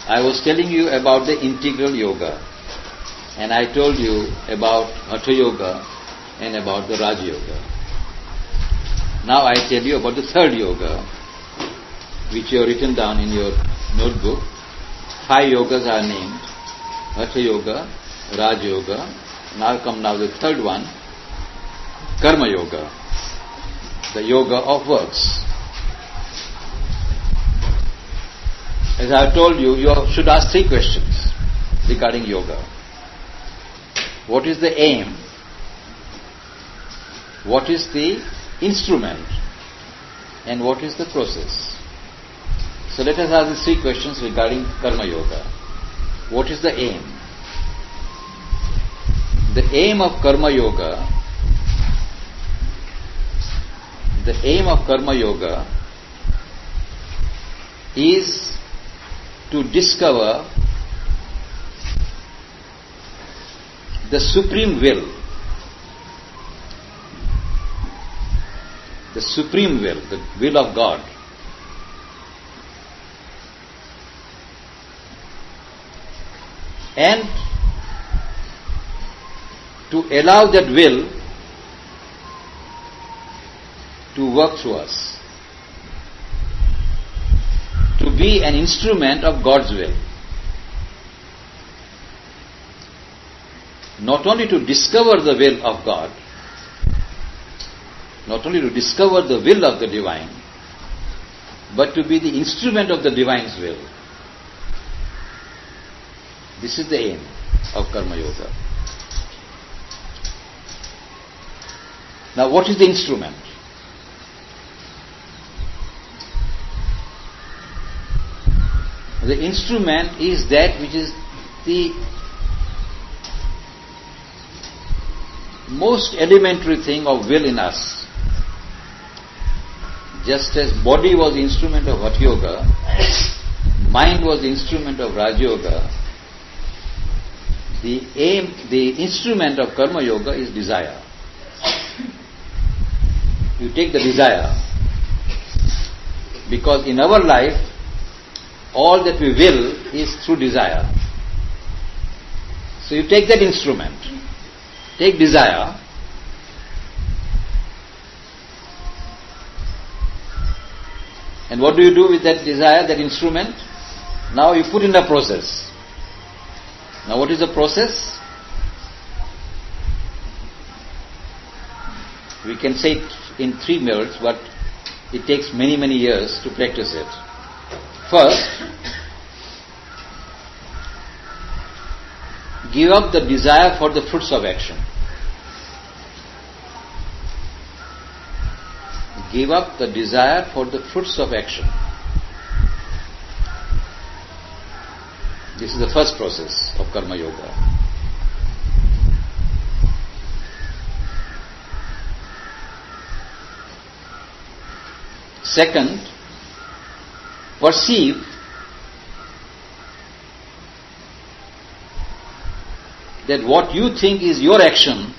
I was telling you about the integral yoga, and I told you about Hatha Yoga and about the Raj Yoga. Now I tell you about the third yoga, which you have written down in your notebook. 5 yogas are named: Hatha Yoga, Raj Yoga. Now the third one, Karma Yoga, the yoga of works. As I have told you, you should ask 3 questions regarding yoga. What is the aim? What is the instrument? And what is the process? So let us ask these 3 questions regarding Karma Yoga. What is the aim? The aim of Karma Yoga, is to discover the supreme will, the will of God. And to allow that will to work through us, to be an instrument of God's will. Not only to discover the will of God, not only to discover the will of the divine, but to be the instrument of the divine's will. This is the aim of Karma Yoga. Now, what is the instrument? The instrument is that which is the most elementary thing of will in us. Just as body was the instrument of Hatha Yoga, mind was the instrument of Raj Yoga, the instrument of Karma Yoga is desire. You take the desire, because in our life, all that we will is through desire. So you take that instrument, take desire, and what do you do with that desire, that instrument? Now you put in a process. Now what is the process? We can say it in 3 minutes, but it takes many, many years to practice it. First, give up the desire for the fruits of action. Give up the desire for the fruits of action. This is the first process of Karma Yoga. Second, perceive that what you think is your action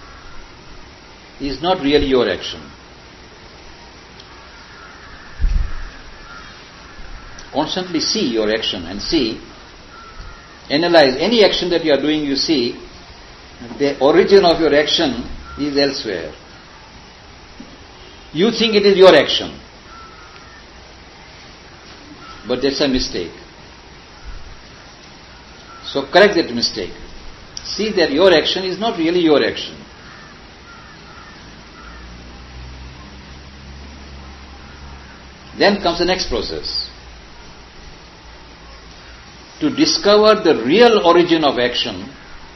is not really your action. Constantly see your action and analyze any action that you are doing. You see the origin of your action is elsewhere. You think it is your action, but that's a mistake. So correct that mistake. See that your action is not really your action. Then comes the next process. To discover the real origin of action,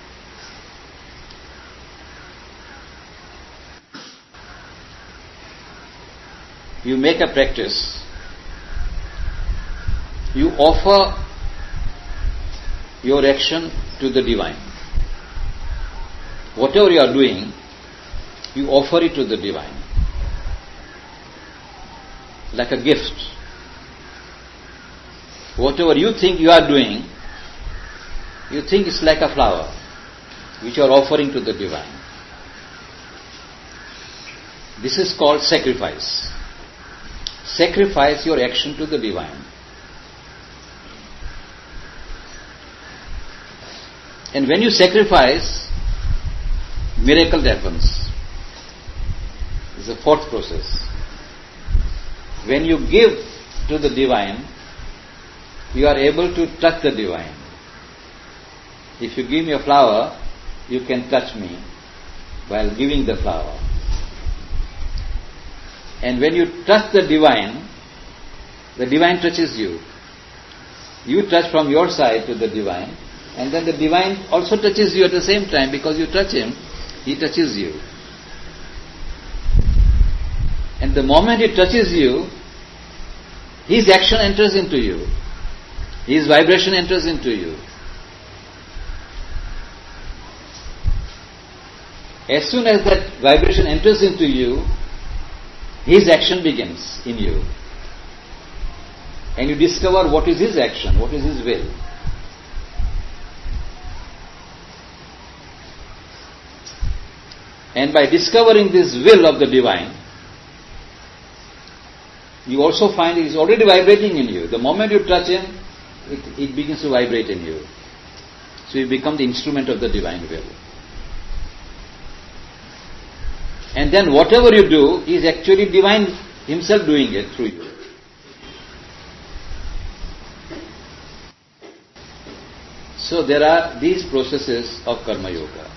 you make a practice. You offer your action to the divine. Whatever you are doing, you offer it to the divine. Like a gift. Whatever you think you are doing, you think it's like a flower, which you are offering to the divine. This is called sacrifice. Sacrifice your action to the divine. And when you sacrifice, miracle happens. It's the fourth process. When you give to the divine, you are able to touch the divine. If you give me a flower, you can touch me while giving the flower. And when you touch the divine touches you. You touch from your side to the divine, and then the divine also touches you at the same time, because you touch him, he touches you. And the moment he touches you, his action enters into you. His vibration enters into you. As soon as that vibration enters into you, his action begins in you. And you discover what is his action, what is his will. And by discovering this will of the divine, you also find it is already vibrating in you. The moment you touch him, it begins to vibrate in you. So you become the instrument of the divine will. And then whatever you do is actually divine himself doing it through you. So there are these processes of Karma Yoga.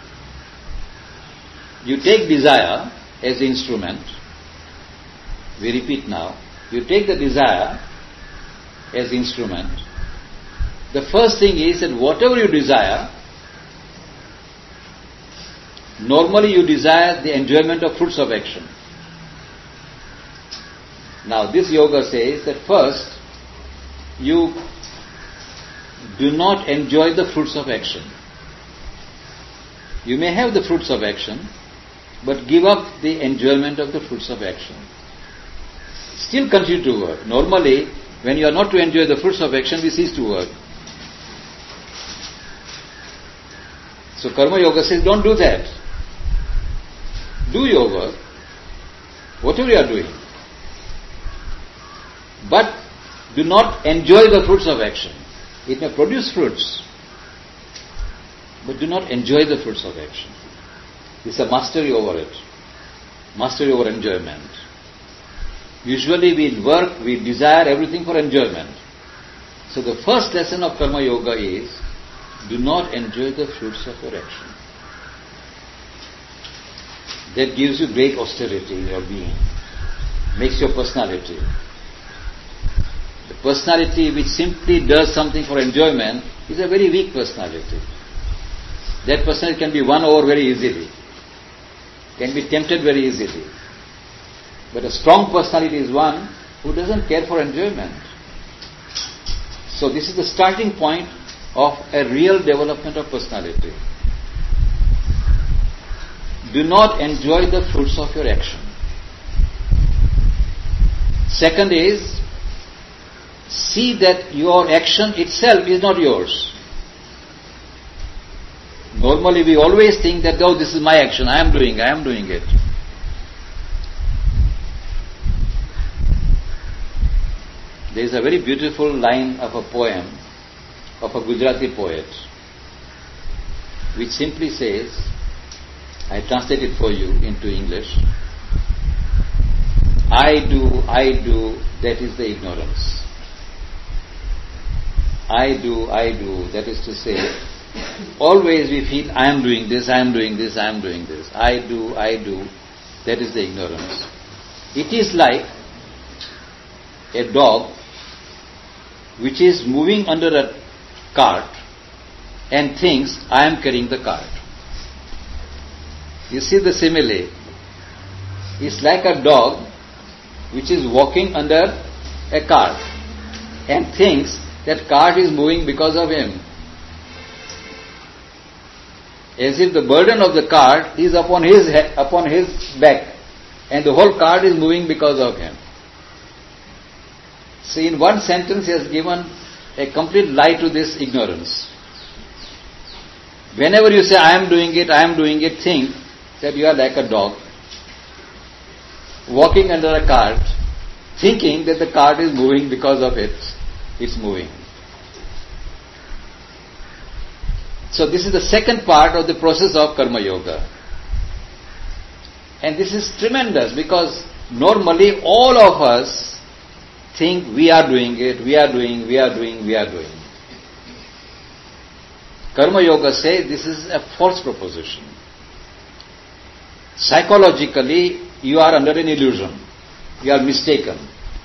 You take desire as the instrument. We repeat now. You take the desire as the instrument. The first thing is that whatever you desire, normally you desire the enjoyment of fruits of action. Now this yoga says that first you do not enjoy the fruits of action. You may have the fruits of action, but give up the enjoyment of the fruits of action. Still continue to work. Normally, when you are not to enjoy the fruits of action, we cease to work. So Karma Yoga says, don't do that. Do your work, whatever you are doing. But do not enjoy the fruits of action. It may produce fruits, but do not enjoy the fruits of action. It's a mastery over it. Mastery over enjoyment. Usually we work, we desire everything for enjoyment. So the first lesson of Karma Yoga is, do not enjoy the fruits of your action. That gives you great austerity in your being, makes your personality. The personality which simply does something for enjoyment is a very weak personality. That personality can be won over very easily, can be tempted very easily. But a strong personality is one who doesn't care for enjoyment. So this is the starting point of a real development of personality. Do not enjoy the fruits of your action. Second is, see that your action itself is not yours. Normally we always think that, oh, this is my action, I am doing it. There is a very beautiful line of a poem of a Gujarati poet, which simply says, I translate it for you into English, I do, that is the ignorance. I do, that is to say, always we feel, I am doing this. I do, that is the ignorance. It is like a dog which is moving under a cart and thinks, I am carrying the cart. You see the simile? It's like a dog which is walking under a cart and thinks that cart is moving because of him. As if the burden of the cart is upon his back, and the whole cart is moving because of him. See, in one sentence he has given a complete lie to this ignorance. Whenever you say, I am doing it, think that you are like a dog walking under a cart, thinking that the cart is moving because of it's moving. So this is the second part of the process of Karma Yoga. And this is tremendous because normally all of us think we are doing it, we are doing. Karma Yoga says this is a false proposition. Psychologically, you are under an illusion. You are mistaken.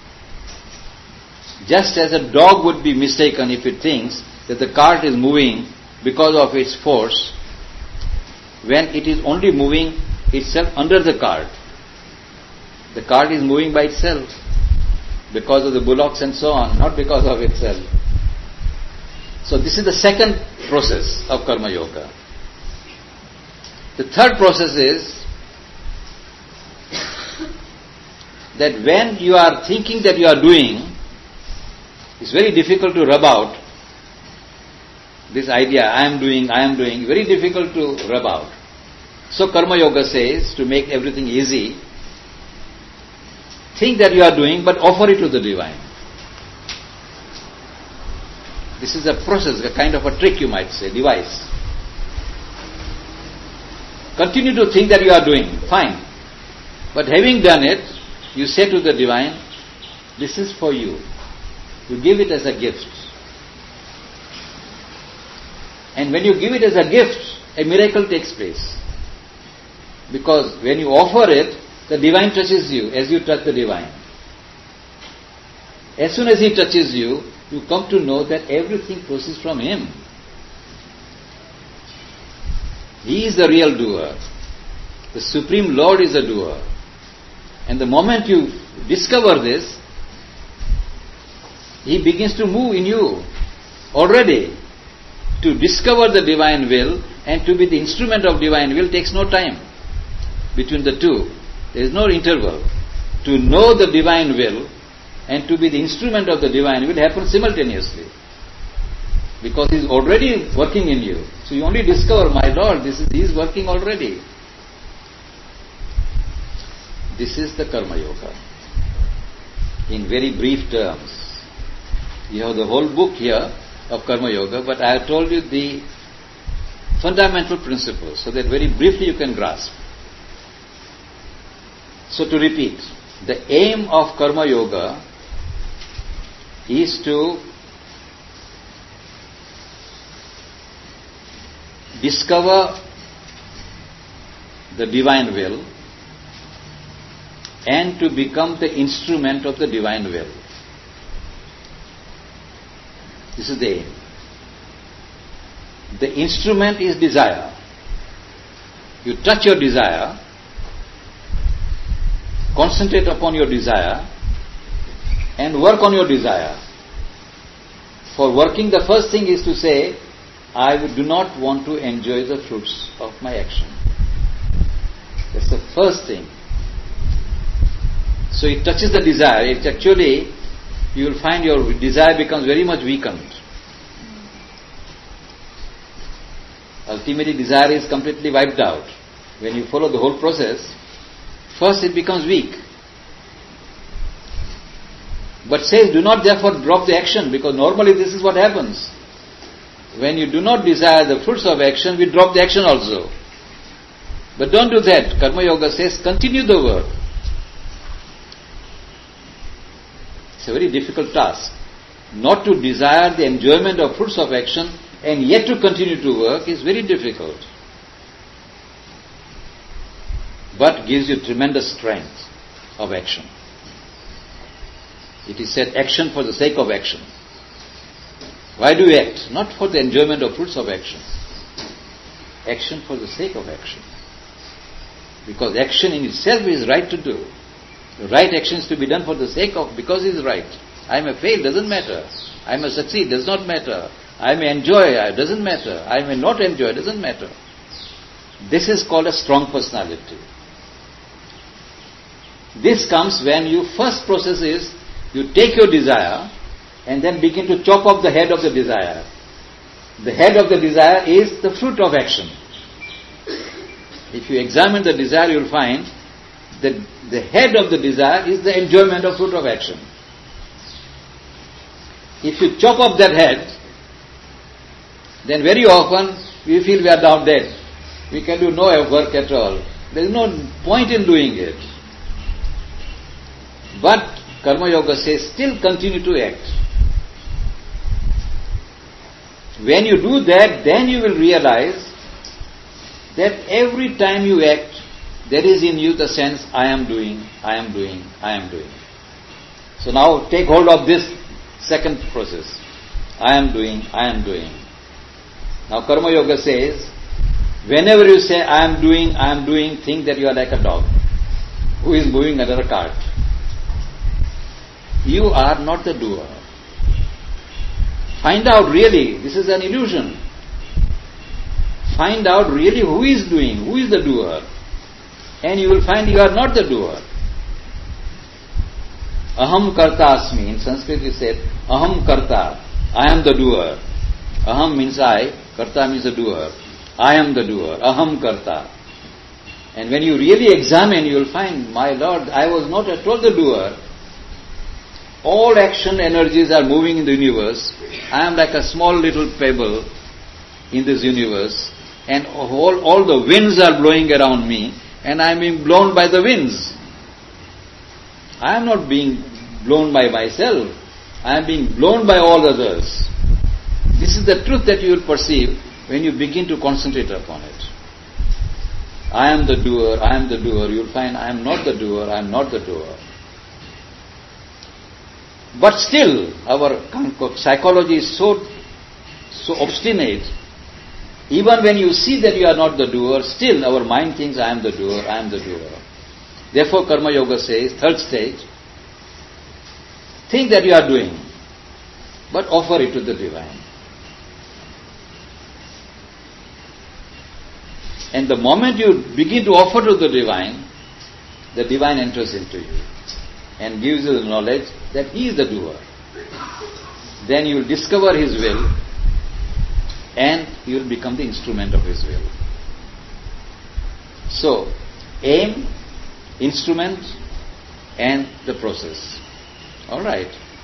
Just as a dog would be mistaken if it thinks that the cart is moving because of its force, when it is only moving itself under the cart. The cart is moving by itself because of the bullocks and so on, not because of itself. So this is the second process of Karma Yoga. The third process is that when you are thinking that you are doing, it's very difficult to rub out this idea, I am doing, very difficult to rub out. So Karma Yoga says, to make everything easy, think that you are doing, but offer it to the divine. This is a process, a kind of a trick, you might say, device. Continue to think that you are doing, fine. But having done it, you say to the divine, this is for you. You give it as a gift. And when you give it as a gift, a miracle takes place. Because when you offer it, the divine touches you as you touch the divine. As soon as he touches you, you come to know that everything proceeds from him. He is the real doer. The Supreme Lord is the doer. And the moment you discover this, he begins to move in you already. To discover the divine will and to be the instrument of divine will takes no time between the two. There is no interval. To know the divine will and to be the instrument of the divine will happen simultaneously. Because he is already working in you. So you only discover, my Lord, he is working already. This is the Karma Yoga. In very brief terms. You have the whole book here of Karma Yoga, but I have told you the fundamental principles so that very briefly you can grasp. So to repeat, the aim of Karma Yoga is to discover the divine will and to become the instrument of the divine will. This is the aim. The instrument is desire. You touch your desire, concentrate upon your desire, and work on your desire. For working, the first thing is to say, I do not want to enjoy the fruits of my action. That's the first thing. So it touches the desire. It's actually, you will find your desire becomes very much weakened. Ultimately, desire is completely wiped out. When you follow the whole process, first it becomes weak. But says, do not therefore drop the action, because normally this is what happens. When you do not desire the fruits of action, we drop the action also. But don't do that. Karma Yoga says, continue the work. It's a very difficult task. Not to desire the enjoyment of fruits of action and yet to continue to work is very difficult. But gives you tremendous strength of action. It is said, action for the sake of action. Why do you act? Not for the enjoyment of fruits of action. Action for the sake of action. Because action in itself is right to do. The right action is to be done for the sake of, because it is right. I may fail, doesn't matter. I may succeed, does not matter. I may enjoy, doesn't matter. I may not enjoy, doesn't matter. This is called a strong personality. This comes when you first process is, you take your desire and then begin to chop off the head of the desire. The head of the desire is the fruit of action. If you examine the desire, you will find that the head of the desire is the enjoyment of fruit of action. If you chop off that head, then very often we feel we are down dead. We can do no work at all. There is no point in doing it. But Karma Yoga says still continue to act. When you do that, then you will realize that every time you act, there is in you the sense, I am doing, I am doing, I am doing. So now take hold of this second process. I am doing, I am doing. Now Karma Yoga says, whenever you say, I am doing, think that you are like a dog who is moving under a cart. You are not the doer. Find out really, this is an illusion. Find out really who is doing, who is the doer. And you will find you are not the doer. Aham karta asmi. In Sanskrit we said, aham karta. I am the doer. Aham means I, karta means the doer. I am the doer. Aham karta. And when you really examine, you will find, my Lord, I was not at all the doer. All action energies are moving in the universe. I am like a small little pebble in this universe. And all the winds are blowing around me. And I am being blown by the winds. I am not being blown by myself. I am being blown by all others. This is the truth that you will perceive when you begin to concentrate upon it. I am the doer, I am the doer. You will find I am not the doer, I am not the doer. But still, our psychology is so obstinate. Even when you see that you are not the doer, still our mind thinks, I am the doer, I am the doer. Therefore, Karma Yoga says, third stage, think that you are doing, but offer it to the Divine. And the moment you begin to offer to the Divine enters into you and gives you the knowledge that He is the doer. Then you will discover His will and you will become the instrument of His will. So, aim, instrument and the process. All right.